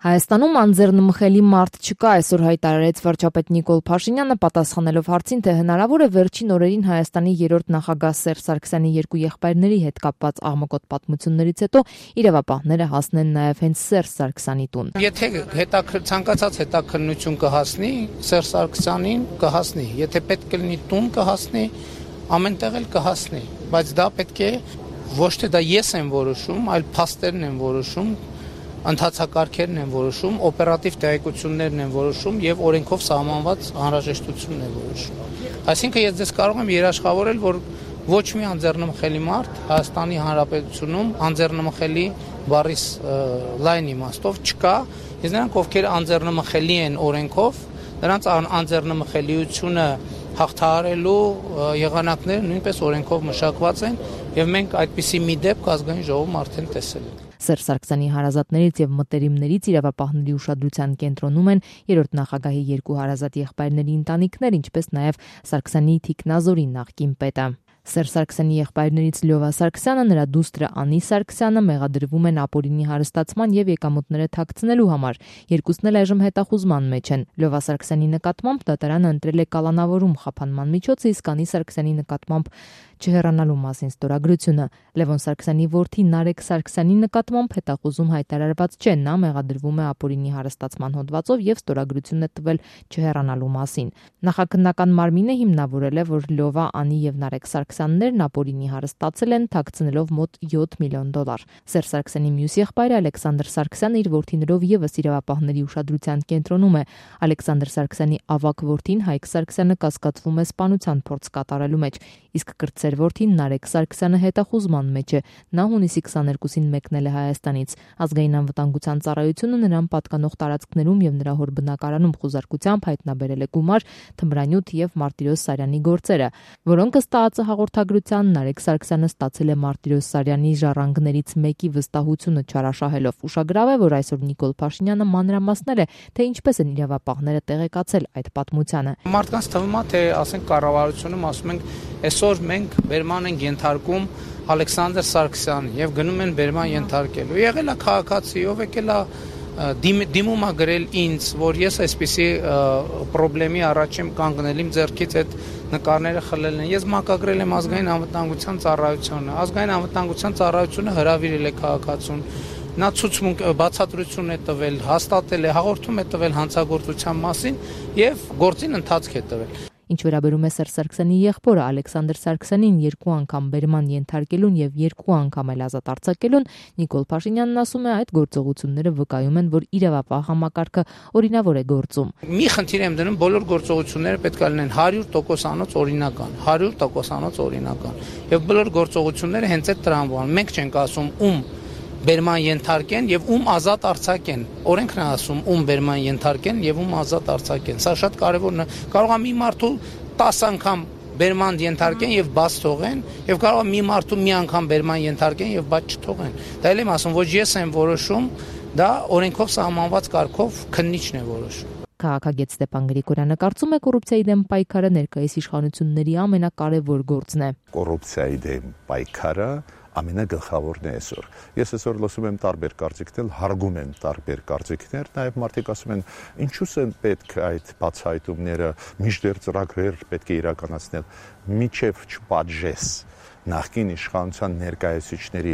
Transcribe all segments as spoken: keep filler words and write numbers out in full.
Հայաստանում անձեռնմխելի մարդ չկա, այսօր հայտարարեց վարչապետ Նիկոլ Փաշինյանը, պատասխանելով հարցին, թե հնարավոր է վերջին օրերին Հայաստանի երրորդ նախագահ Սերժ Սարգսյանի երկու եղբայրների հետ կապված աղմկոտ պատմություններից հետո իրավապահները հասնեն նաև հենց Սերժ Սարգսյանի տուն։ Եթե հետաքրքիր ցանկացած հետաքրքրություն կհասնի, Սերժ Սարգսյանին կհասնի, եթե պետք կլինի տուն կհասնի, ամենտեղ էլ կհասնի, բայց դա պետք է ոչ թե դա ես եմ որոշում, այլ փաստերն են որոշում, ընթացակարգերն են որոշում, օպերատիվ տեղեկություններն են որոշում եւ օրենքով սահմանված անհրաժեշտությունն է որոշում։ Այսինքն ես ձեզ կարող եմ երաշխավորել, որ ոչ մի անձեռնմխելի մարդ Հայաստանի Հանրապետությունում անձեռնմխելի բառիս լայն իմաստով չկա, իսկ նրանք ովքեր անձեռնմխելի են օրենքով, նրանց անձեռնմխելիությունը հաղթահարելու եղանակները նույնպես օրենքով մշակված են եւ մենք այդպիսի մի դեպք ազգային ժողովում արդեն տեսել ենք։ Սերժ Սարգսյանի հարազատներից եւ մտերիմներից իրավապահների ուշադրության կենտրոնում են երրորդ նախագահի երկու հարազատ եղբայրների ընտանիքներ, ինչպես նաեւ Սարգսյանի թիկնազորի նախկին պետը։ Սերժ Սարգսյանի եղբայրներից Լյովա Սարգսյանը, նրա դուստրը Անի Սարգսյանը մեղադրվում են ապօրինի հարստացման եւ եկամուտները թաքցնելու համար։ Երկուսն էլ այժմ հետախուզման մեջ են։ Լյովա Սարգսյանի նկատմամբ դատարանը ընտրել է կալանավորում խափանման միջոցը, իսկ Անի Սարգսյանի նկատմամբ չհեռանալու մասին ստորագրությունը։ Լևոն Սարգսյանի որդի Նարեկ Սարգսյանի նկատմամբ հետախուզում հայտարարված չէ, նա մեղադրվում է ապօրինի հարստացման հոդվածով եւ ստորագրություն է տվել չհեռանալու մասին։ Նախաքննական մարմինը հիմնավորել է, որ Լյովա, Անի եւ Նարեկ Սարգսյաններն ապօրինի հարստացել են թաքցնելով մոտ յոթ միլիոն դոլար։ Սերժ Սարգսյանի մյուս եղբայրը Ալեքսանդր Սարգսյանը իր որդիներով եւս իրավապահների ուշադրության կենտրոնում է։ Ալեքսանդր Սարգսյանի ավագ որդին Հայկ Սարգսյանը կասկածվում է սպանության փորձ կատարելու մեջ, իսկ կրտսեր որդին Նարեկ Սարգսյանը հետախուզման մեջ է։ Նա հունիսի քսաներկուսին մեկնել է Հայաստանից։ Ազգային անվտանգության ծառայությունը նրան պատկանող տարածքներում եւ նրա հոր բնակարանում խուզարկությամբ հայտնաբերել է գումար, թմրանյութ եւ Մարտիրոս Սարյանի գործերը, որոնք ըստ ԱԱԾ հաղորդագրության Նարեկ Սարգսյանը ստացել է Մարտիրոս Սարյանի ժառանգներից մեկի վստահությունը չարաշահելով։ Ուշագրավ է, որ այսօր Նիկոլ Փաշինյանը մանրամասնել է, թե ինչպես են իրավապահները տեղեկացել այդ պատմությանը։ Մարդկանց թվում է, թե ասենք կառավարությունում ասում ենք, այսօր մենք բերման ենք ենթարկում Ալեքսանդր Սարգսյանին եւ գնում են բերման ենթարկելու։ Եղել է քաղաքացի, ով եկել է դիմում է գրել ինձ, որ ես այսպիսի խնդրի առաջ եմ կանգնել, իմ ձեռքից այդ նկարները խլել են։ Ես մակագրել եմ ազգային անվտանգության ծառայությանը։ Ազգային անվտանգության ծառայությունը հրավիրել է քաղաքացուն։ Նա ցուցմունք բացատրություն է տվել, հաստատել է, հաղորդում է տվել հանցագործության մասին եւ գործին ընթացք է տվել։ Ինչ վերաբերում է Սերժ Սարգսյանի եղբորը Ալեքսանդր Սարգսյանին երկու անգամ բերման ենթարկելուն եւ երկու անգամ էլ ազատ արձակելուն, Նիկոլ Փաշինյանն ասում է, այդ գործողությունները վկայում են, որ իրավապահ համակարգը օրինավոր է գործում։ Մի խնդիր եմ դնում, բոլոր գործողությունները պետք է լինեն հարյուր տոկոսանոց օրինական, հարյուր տոկոսանոց օրինական։ Եվ բոլոր գործողությունները հենց այդ տրամվան։ Մենք չենք ասում ում բերման ենթարկեն եւ ում ազատ արձակեն։ Օրենքն է ասում ում բերման ենթարկեն եւ ում ազատ արձակեն։ Սա շատ կարեւորն է։ Կարող է մի մարդու տասը անգամ բերման ենթարկեն եւ բաց թողեն, եւ կարող է մի մարդու մի անգամ բերման ենթարկեն եւ բաց չթողեն։ Դա էլ եմ ասում, ոչ ես եմ որոշում, դա օրենքով սահմանված կարգով քննիչն է որոշում։ Քաղաքագետ Ստեփան Գրիգորյանը կարծում է, կոռուպցիայի դեմ պայքարը ներկայիս իշխանությունների ամենակարևոր գործն է։ Կոռուպցիայի դեմ պայքարը ամենագլխավորն է այսօր։ Ես այսօր լսում եմ տարբեր կարծիքներ, հարգում եմ տարբեր կարծիքներ, նաև մարդիկ ասում են, ինչու՞ են պետք այդ բացահայտումները, մինչդեռ ծրագրեր պետք է իրականացնել, միջև չպատժես նախկին իշխանության ներկայացուցիչների,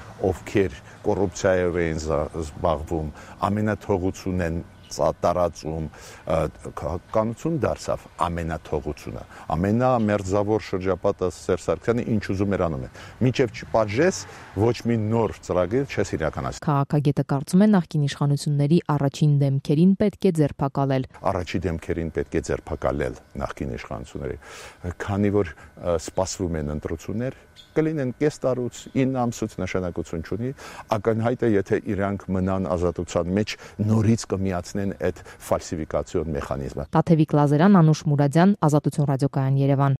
ովքեր կոռուպցիայով են զբաղվում, ամենաթողությունն են տարածում, քաղաքականություն դարձավ ամենաթողությունը, ամենամերձավոր շրջապատը Սերժ Սարգսյանը ինչ ուզում էր անում է։ Մինչև չպատժես, ոչ մի նոր ծրագիր չես իրականացնի։ Քաղաքագետը կարծում է, նախկին իշխանությունների առաջին դեմքերին պետք է ձերբակալել։ Առաջին դեմքերին պետք է ձերբակալել նախկին իշխանությունների, քանի որ սպասվում են ընտրություններ, կլինեն կես տարուց, ինը ամսուց նշանակություն չունի, ակնհայտ է, եթե իրանք մնան ազատության մեջ, նորից կմիացնեն այդ ֆալսիֆիկացիոն մեխանիզմը։ Տաթևիկ Լազարյան, Անուշ Մուրադյան, Ազատություն ռադիոկայան, Երևան։